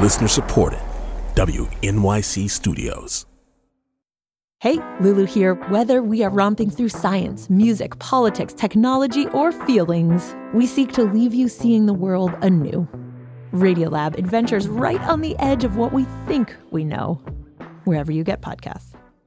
Listener supported. WNYC Studios. Hey, Lulu here. Whether we are romping through science, music, politics, technology, or feelings, we seek to leave you seeing the world anew. Radiolab adventures right on the edge of what we think we know, wherever you get podcasts.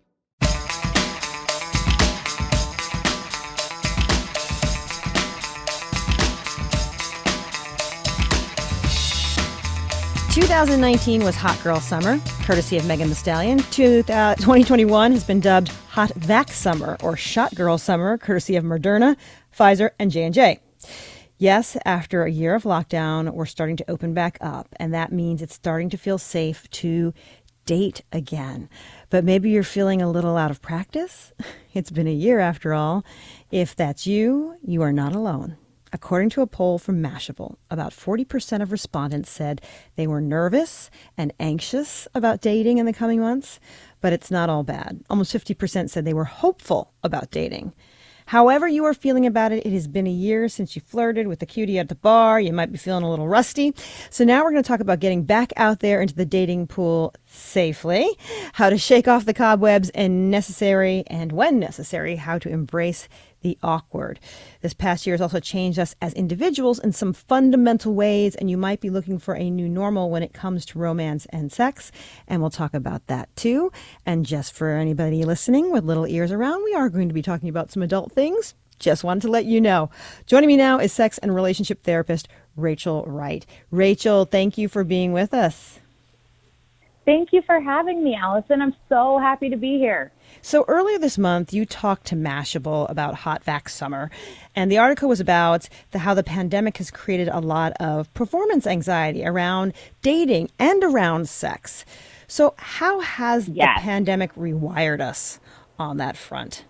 "2019 was Hot Girl Summer, courtesy of Megan Thee Stallion. 2021 has been dubbed Hot Vax Summer, or Shot Girl Summer, courtesy of Moderna, Pfizer, and J&J. Yes, after a year of lockdown, we're starting to open back up, and that means it's starting to feel safe to date again. But maybe you're feeling a little out of practice. It's been a year after all. If that's you, you are not alone. According to a poll from Mashable, about 40% of respondents said they were nervous and anxious about dating in the coming months, but it's not all bad. Almost 50% said they were hopeful about dating. However you are feeling about it, it has been a year since you flirted with the cutie at the bar. You might be feeling a little rusty. So now we're going to talk about getting back out there into the dating pool safely, how to shake off the cobwebs, and when necessary, how to embrace the awkward. This past year has also changed us as individuals in some fundamental ways, and you might be looking for a new normal when it comes to romance and sex, and we'll talk about that too. And just for anybody listening with little ears around, we are going to be talking about some adult things. Just wanted to let you know. Joining me now is sex and relationship therapist Rachel Wright. Rachel, thank you for being with us. Thank you for having me, Allison. I'm so happy to be here. So earlier this month, you talked to Mashable about Hot Vax Summer, and the article was about how the pandemic has created a lot of performance anxiety around dating and around sex. So how has the pandemic rewired us on that front?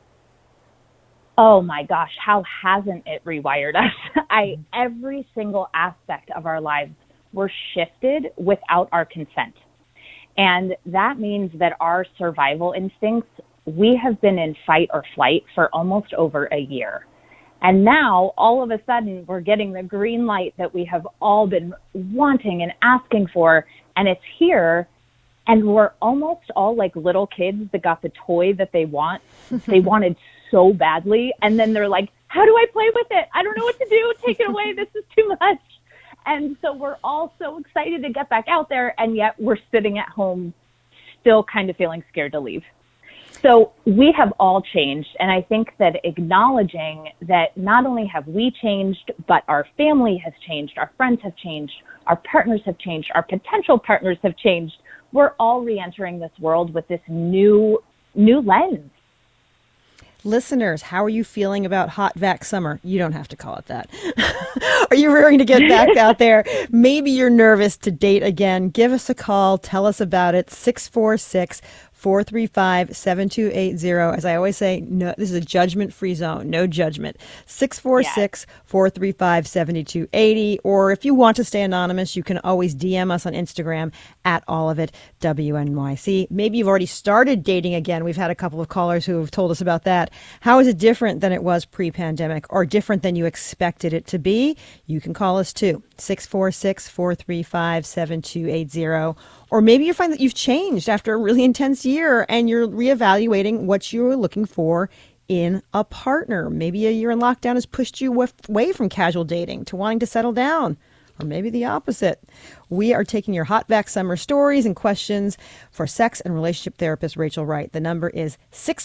Oh my gosh, how hasn't it rewired us? Every single aspect of our lives were shifted without our consent. And that means that our survival instincts, we have been in fight or flight for almost over a year. And now, all of a sudden, we're getting the green light that we have all been wanting and asking for, and it's here. And we're almost all like little kids that got the toy that they wanted so badly. And then they're like, how do I play with it? I don't know what to do. Take it away. This is too much. And so we're all so excited to get back out there, and yet we're sitting at home still kind of feeling scared to leave. So we have all changed, and I think that acknowledging that not only have we changed, but our family has changed, our friends have changed, our partners have changed, our potential partners have changed. We're all re-entering this world with this new lens. Listeners, how are you feeling about Hot Vax Summer? You don't have to call it that. Are you ready to get back out there? Maybe you're nervous to date again. Give us a call. Tell us about it. 646-435-7280. As I always say, no, this is a judgment-free zone. No judgment. 646-435-7280. Or if you want to stay anonymous, you can always DM us on Instagram at allofitWNYC. Maybe you've already started dating again. We've had a couple of callers who have told us about that. How is it different than it was pre-pandemic, or different than you expected it to be? You can call us too. 646-435-7280. Or maybe you find that you've changed after a really intense year and you're reevaluating what you're looking for in a partner. Maybe a year in lockdown has pushed you away from casual dating to wanting to settle down. Or maybe the opposite. We are taking your Hot Vax Summer stories and questions for sex and relationship therapist Rachel Wright. The number is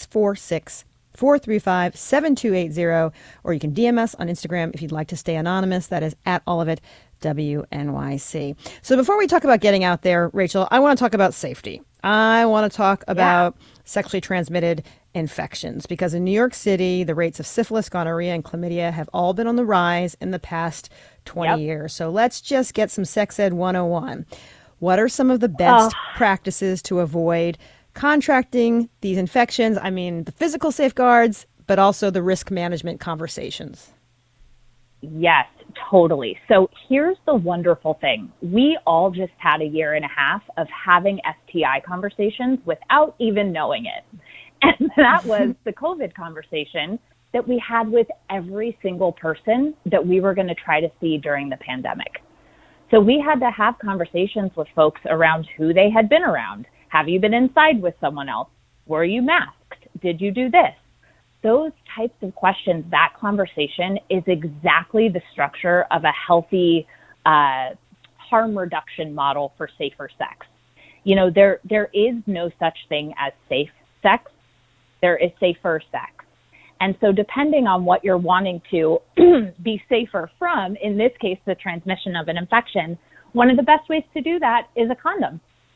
646-435-7280. Or you can DM us on Instagram if you'd like to stay anonymous. That is at allofitWNYC. So before we talk about getting out there, Rachel, I want to talk about safety. I want to talk about sexually transmitted infections, because in New York City, the rates of syphilis, gonorrhea, and chlamydia have all been on the rise in the past 20 years. So let's just get some Sex Ed 101. What are some of the best practices to avoid contracting these infections? I mean, the physical safeguards, but also the risk management conversations. Yes, totally. So here's the wonderful thing. We all just had a year and a half of having STI conversations without even knowing it. And that was the COVID conversation that we had with every single person that we were going to try to see during the pandemic. So we had to have conversations with folks around who they had been around. Have you been inside with someone else? Were you masked? Did you do this? Those types of questions, that conversation is exactly the structure of a healthy harm reduction model for safer sex. You know, there is no such thing as safe sex. There is safer sex. And so depending on what you're wanting to be safer from, in this case, the transmission of an infection, one of the best ways to do that is a condom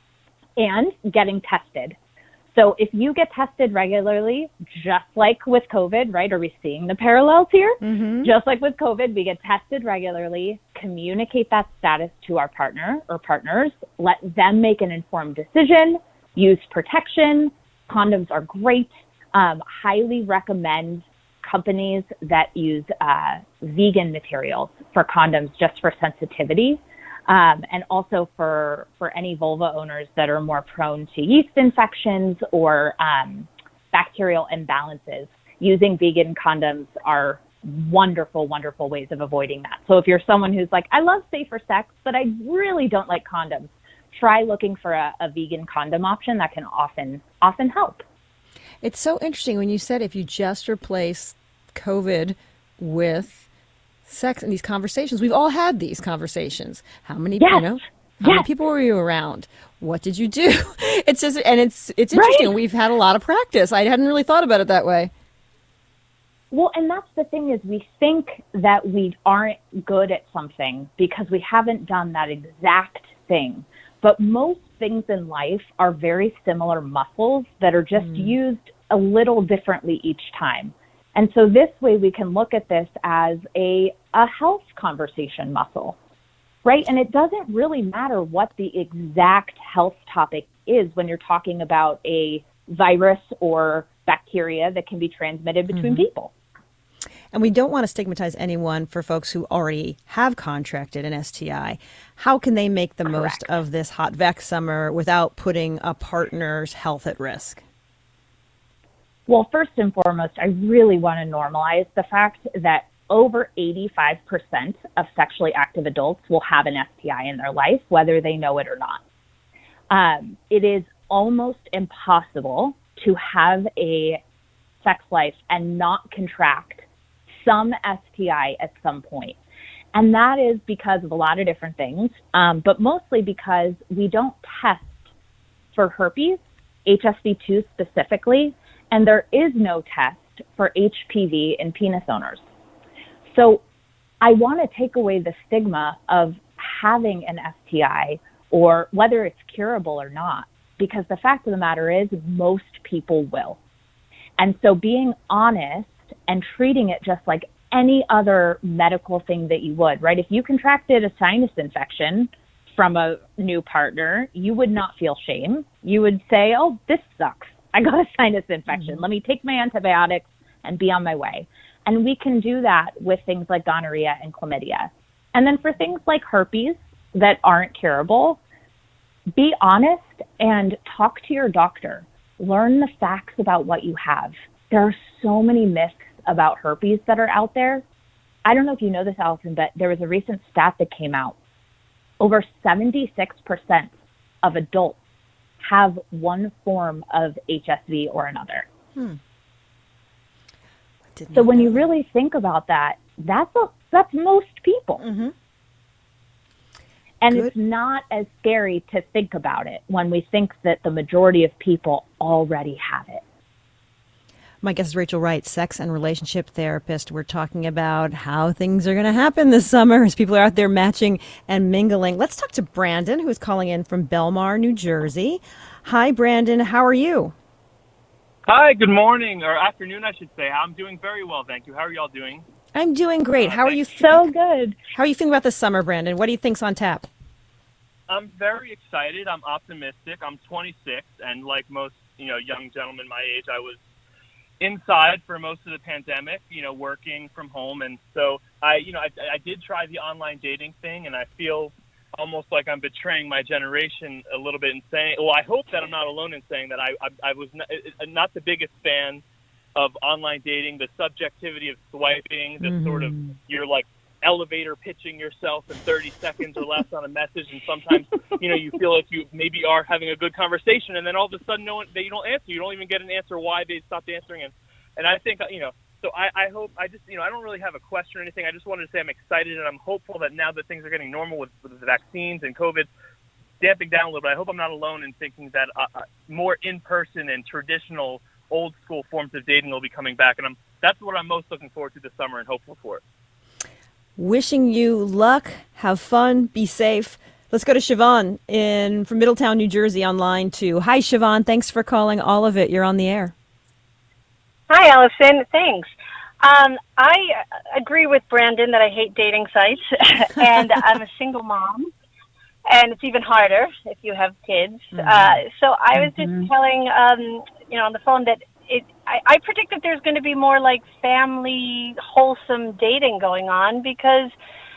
and getting tested. So if you get tested regularly, just like with COVID, right? Are we seeing the parallels here? Mm-hmm. Just like with COVID, we get tested regularly, communicate that status to our partner or partners, let them make an informed decision, use protection. Condoms are great. Highly recommend companies that use vegan materials for condoms just for sensitivity, and also for any vulva owners that are more prone to yeast infections or bacterial imbalances. Using vegan condoms are wonderful, wonderful ways of avoiding that. So if you're someone who's like, I love safer sex, but I really don't like condoms, try looking for a vegan condom option that can often help. It's so interesting when you said if you just replace COVID with sex in these conversations. We've all had these conversations. How many, yes. How many people were you around? What did you do? It's just, and it's interesting. Right. We've had a lot of practice. I hadn't really thought about it that way. Well, and that's the thing is we think that we aren't good at something because we haven't done that exact thing. But most things in life are very similar muscles that are just used a little differently each time. And so this way we can look at this as a health conversation muscle, right? And it doesn't really matter what the exact health topic is when you're talking about a virus or bacteria that can be transmitted between people. And we don't want to stigmatize anyone for folks who already have contracted an STI. How can they make the most of this hot vac summer without putting a partner's health at risk? Well, first and foremost, I really want to normalize the fact that over 85% of sexually active adults will have an STI in their life, whether they know it or not. It is almost impossible to have a sex life and not contract some STI at some point. And that is because of a lot of different things, but mostly because we don't test for herpes, HSV2 specifically, and there is no test for HPV in penis owners. So I want to take away the stigma of having an STI or whether it's curable or not, because the fact of the matter is most people will. And so being honest and treating it just like any other medical thing that you would, right? If you contracted a sinus infection from a new partner, you would not feel shame. You would say, oh, this sucks. I got a sinus infection. Let me take my antibiotics and be on my way. And we can do that with things like gonorrhea and chlamydia. And then for things like herpes that aren't curable, be honest and talk to your doctor. Learn the facts about what you have. There are so many myths about herpes that are out there. I don't know if you know this, Allison, but there was a recent stat that came out. Over 76% of adults have one form of HSV or another. So when you really think about that, that's most people. Mm-hmm. And it's not as scary to think about it when we think that the majority of people already have it. My guest is Rachel Wright, sex and relationship therapist. We're talking about how things are going to happen this summer as people are out there matching and mingling. Let's talk to Brandon, who is calling in from Belmar, New Jersey. Hi, Brandon. How are you? Hi, good morning, or afternoon, I should say. I'm doing very well, thank you. How are y'all doing? I'm doing great. How are you? So good. How are you feeling about this summer, Brandon? What do you think's on tap? I'm very excited. I'm optimistic. I'm 26, and like most, young gentlemen my age, I was inside for most of the pandemic, working from home. And so I did try the online dating thing, and I feel almost like I'm betraying my generation a little bit in saying, well, I hope that I'm not alone in saying that I was not the biggest fan of online dating, the subjectivity of swiping, the sort of, you're like elevator pitching yourself in 30 seconds or less on a message, and sometimes, you feel like you maybe are having a good conversation, and then all of a sudden they don't answer. You don't even get an answer why they stopped answering. And I think, so I hope, I don't really have a question or anything. I just wanted to say I'm excited and I'm hopeful that now that things are getting normal with the vaccines and COVID damping down a little bit, I hope I'm not alone in thinking that more in-person and traditional old-school forms of dating will be coming back. And that's what I'm most looking forward to this summer and hopeful for. Wishing you luck, have fun, be safe. Let's go to Siobhan from Middletown, New Jersey on line 2. Hi, Siobhan. Thanks for calling All of It. You're on the air. Hi, Allison. Thanks. I agree with Brandon that I hate dating sites, and I'm a single mom, and it's even harder if you have kids. So I was just telling, on the phone that I predict that there's going to be more like family, wholesome dating going on because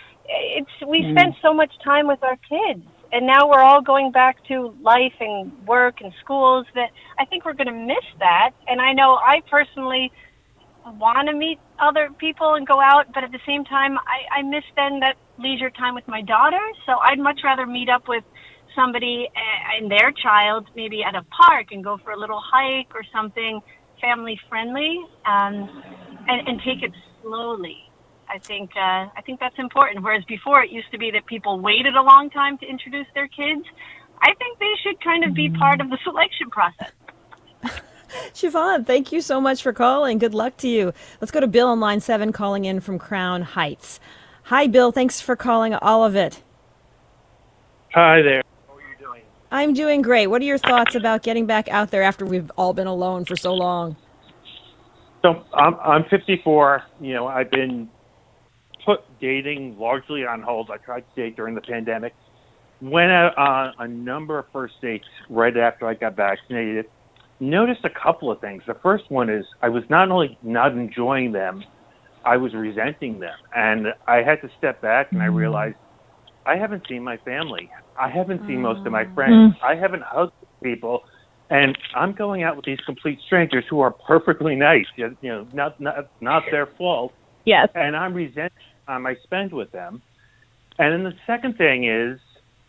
we spent so much time with our kids. And now we're all going back to life and work and schools that I think we're going to miss that. And I know I personally want to meet other people and go out, but at the same time, I miss then that leisure time with my daughter. So I'd much rather meet up with somebody and their child maybe at a park and go for a little hike or something family friendly and take it slowly. I think that's important. Whereas before it used to be that people waited a long time to introduce their kids. I think they should kind of be part of the selection process. Siobhan, thank you so much for calling. Good luck to you. Let's go to Bill on line 7 calling in from Crown Heights. Hi, Bill. Thanks for calling All of It. Hi there. How are you doing? I'm doing great. What are your thoughts about getting back out there after we've all been alone for so long? So I'm 54. I've been put dating largely on hold. I tried to date during the pandemic. Went out on a number of first dates right after I got vaccinated. Noticed a couple of things. The first one is I was not only not enjoying them, I was resenting them. And I had to step back and I realized I haven't seen my family. I haven't seen most of my friends. I haven't hugged people. And I'm going out with these complete strangers who are perfectly nice, not their fault. Yes. And I'm resenting time I spend with them. And then the second thing is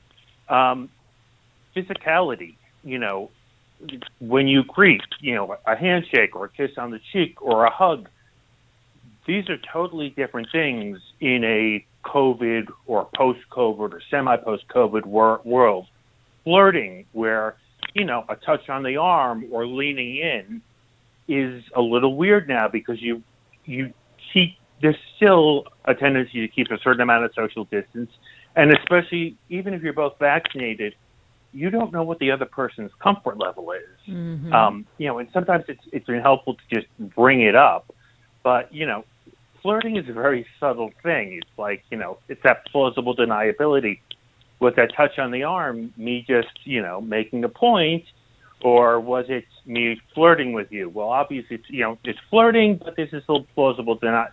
physicality. When you greet, a handshake or a kiss on the cheek or a hug, these are totally different things in a COVID or post-COVID or semi-post-COVID world. Flirting, where, a touch on the arm or leaning in is a little weird now because you keep, there's still a tendency to keep a certain amount of social distance. And especially, even if you're both vaccinated, you don't know what the other person's comfort level is. And sometimes it's been helpful to just bring it up. But, flirting is a very subtle thing. It's like, it's that plausible deniability. Was that touch on the arm me just, making a point, or was it me flirting with you? Well, obviously, it's flirting, but there's this little plausible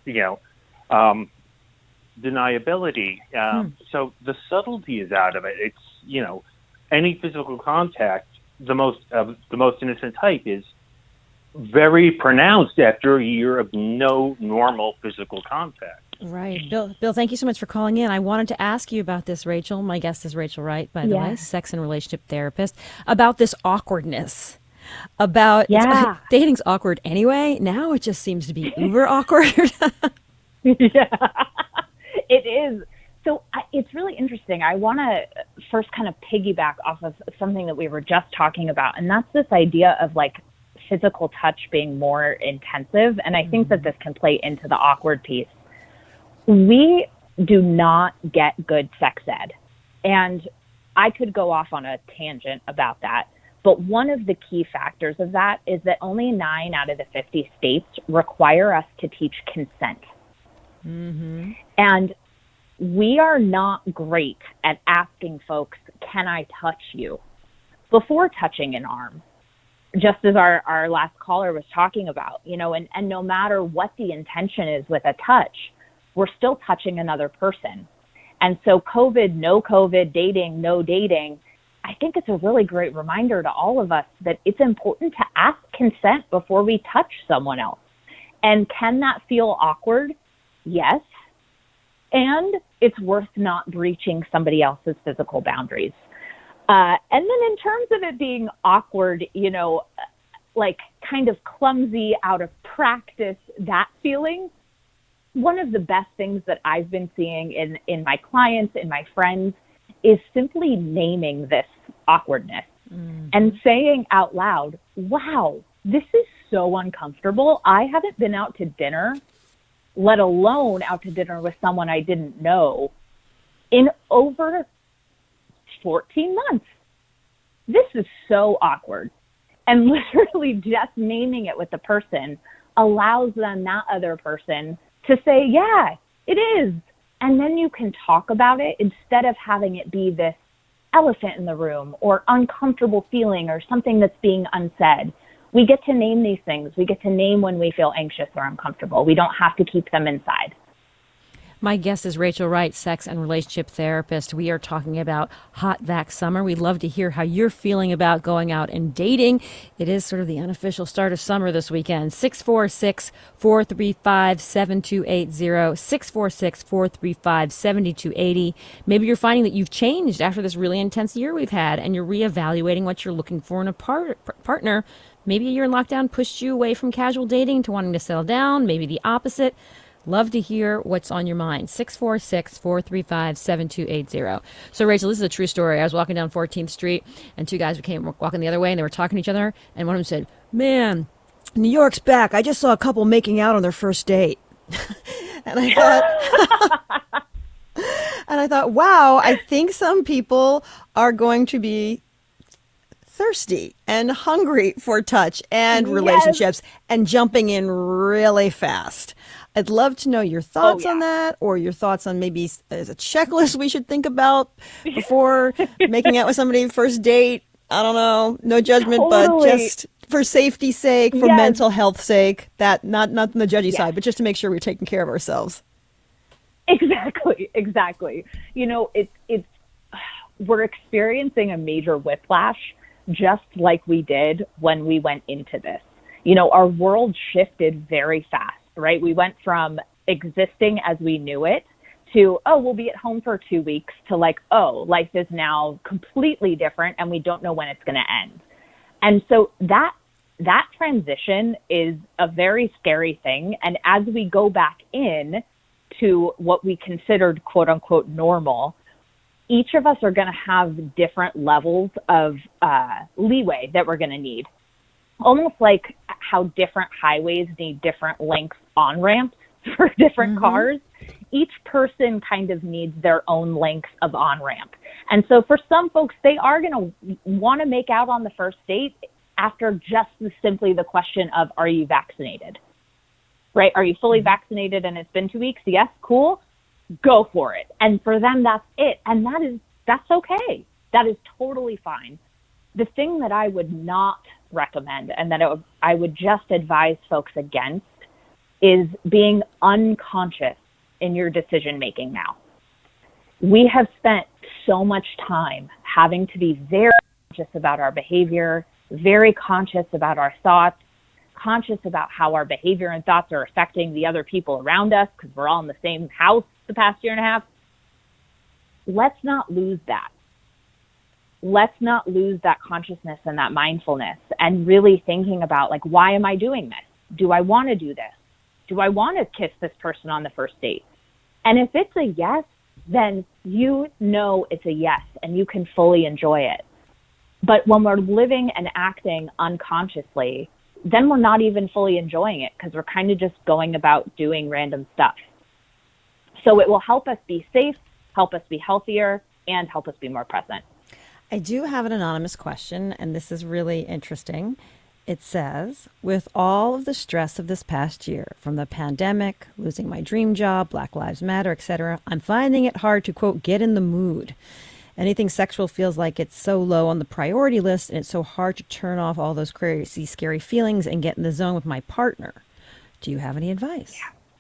deniability. So the subtlety is out of it. It's, any physical contact, the most innocent type, is very pronounced after a year of no normal physical contact. Right. Bill, thank you so much for calling in. I wanted to ask you about this, Rachel. My guest is Rachel Wright, by the way, sex and relationship therapist, about this awkwardness. Dating's awkward anyway. Now it just seems to be uber awkward. Yeah, it is. So it's really interesting. I want to first kind of piggyback off of something that we were just talking about, and that's this idea of like physical touch being more intensive. And I think that this can play into the awkward piece. We do not get good sex ed. And I could go off on a tangent about that. But one of the key factors of that is that only 9 out of the 50 states require us to teach consent. And we are not great at asking folks, can I touch you, before touching an arm, just as our last caller was talking about, and no matter what the intention is with a touch, we're still touching another person. And so COVID, no COVID, dating, no dating, I think it's a really great reminder to all of us that it's important to ask consent before we touch someone else. And can that feel awkward? Yes. and it's worth not breaching somebody else's physical boundaries. And then in terms of it being awkward, you know, like kind of clumsy, out of practice, that feeling, one of the best things that I've been seeing in my clients, in my friends, is simply naming this awkwardness and saying out loud, wow, this is so uncomfortable. I haven't been out to dinner, let alone out to dinner with someone I didn't know, in over 14 months. This is so awkward. And literally just naming it with the person allows them, that other person, to say, yeah, it is. And then you can talk about it instead of having it be this elephant in the room or uncomfortable feeling or something that's being unsaid. We get to name these things. We get to name when we feel anxious or uncomfortable. We don't have to keep them inside. My guest is Rachel Wright, sex and relationship therapist. We are talking about Hot Vax Summer. We'd love to hear how you're feeling about going out and dating. It is sort of the unofficial start of summer this weekend. 646-435-7280, 646-435-7280. Maybe you're finding that you've changed after this really intense year we've had, and you're reevaluating what you're looking for in a partner. Maybe a year in lockdown pushed you away from casual dating to wanting to settle down, maybe the opposite. Love to hear what's on your mind. 646-435-7280. So, Rachel, this is a true story. I was walking down 14th Street, and two guys came walking the other way, and they were talking to each other, and one of them said, man, New York's back. I just saw a couple making out on their first date. And I thought, wow, I think some people are going to be thirsty and hungry for touch and relationships and jumping in really fast. I'd love to know your thoughts on that, or your thoughts on maybe there's a checklist we should think about before making out with somebody first date. I don't know, no judgment, but just for safety's sake, for mental health sake, that not on the judgy side, but just to make sure we're taking care of ourselves. Exactly. You know, it's we're experiencing a major whiplash, just like we did when we went into this. You know, our world shifted very fast. Right? We went from existing as we knew it to, oh, we'll be at home for 2 weeks, to like, oh, life is now completely different and we don't know when it's going to end. And so that transition is a very scary thing. And as we go back in to what we considered quote unquote normal, each of us are going to have different levels of leeway that we're going to need. Almost like how different highways need different lengths on ramps for different cars. Each person kind of needs their own length of on ramp. And so for some folks, they are going to want to make out on the first date after just simply the question of, are you vaccinated? Right? Are you fully vaccinated and it's been 2 weeks? Yes, cool. Go for it. And for them, that's it. And that's okay. That is totally fine. The thing that I would not recommend, and that I would just advise folks against, is being unconscious in your decision making now. We have spent so much time having to be very conscious about our behavior, very conscious about our thoughts, conscious about how our behavior and thoughts are affecting the other people around us, because we're all in the same house the past year and a half. Let's not lose that. Let's not lose that consciousness and that mindfulness, and really thinking about, like, why am I doing this? Do I want to do this? Do I want to kiss this person on the first date? And if it's a yes, then you know it's a yes and you can fully enjoy it. But when we're living and acting unconsciously, then we're not even fully enjoying it, because we're kind of just going about doing random stuff. So it will help us be safe, help us be healthier, and help us be more present. I do have an anonymous question, and this is really interesting. It says, with all of the stress of this past year, from the pandemic, losing my dream job, Black Lives Matter, etc., I'm finding it hard to, quote, get in the mood. Anything sexual feels like it's so low on the priority list, and it's so hard to turn off all those crazy, scary feelings and get in the zone with my partner. Do you have any advice?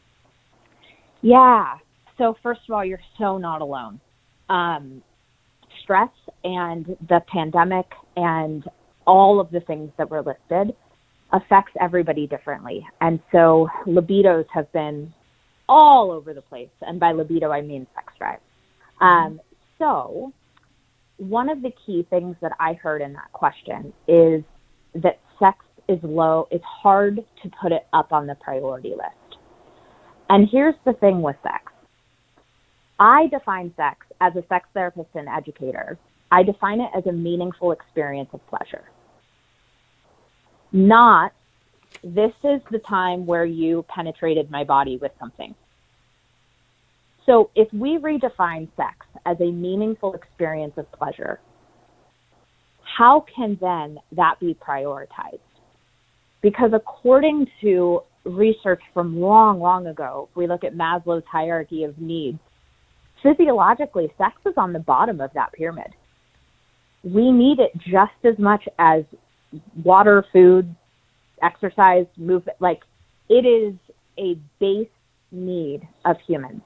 Yeah. So first of all, you're so not alone. Stress and the pandemic and all of the things that were listed affects everybody differently. And so libidos have been all over the place. And by libido, I mean sex drive. So one of the key things that I heard in that question is that sex is low. It's hard to put it up on the priority list. And here's the thing with sex. I define sex as a sex therapist and educator. I define it as a meaningful experience of pleasure. Not, this is the time where you penetrated my body with something. So if we redefine sex as a meaningful experience of pleasure, how can then that be prioritized? Because according to research from long, long ago, if we look at Maslow's hierarchy of needs, physiologically, sex is on the bottom of that pyramid. We need it just as much as water, food, exercise, movement. Like, it is a base need of humans.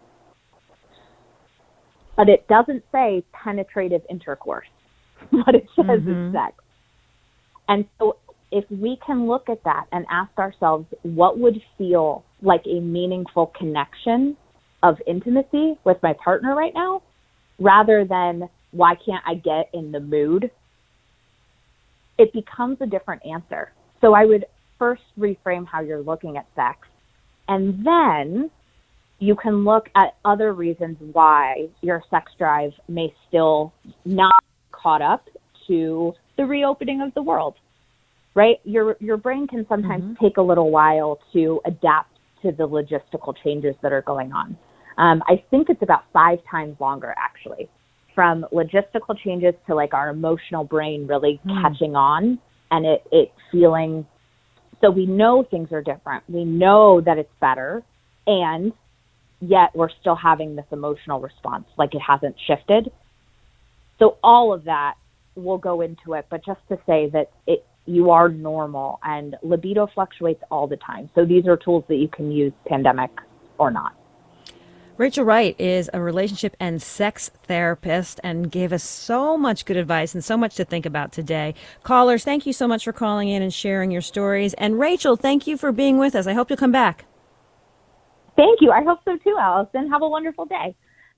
But it doesn't say penetrative intercourse. What it says is sex. And so if we can look at that and ask ourselves what would feel like a meaningful connection of intimacy with my partner right now, rather than why can't I get in the mood, it becomes a different answer. So I would first reframe how you're looking at sex, and then you can look at other reasons why your sex drive may still not caught up to the reopening of the world, right? Your brain can sometimes take a little while to adapt to the logistical changes that are going on. I think it's about 5 times longer, actually, from logistical changes to like our emotional brain really catching on and it feeling. So we know things are different. We know that it's better, and yet we're still having this emotional response, like it hasn't shifted. So all of that will go into it, but just to say that you are normal, and libido fluctuates all the time. So these are tools that you can use, pandemic or not. Rachel Wright is a relationship and sex therapist and gave us so much good advice and so much to think about today. Callers, thank you so much for calling in and sharing your stories. And Rachel, thank you for being with us. I hope you'll come back. Thank you. I hope so too, Allison. Have a wonderful day.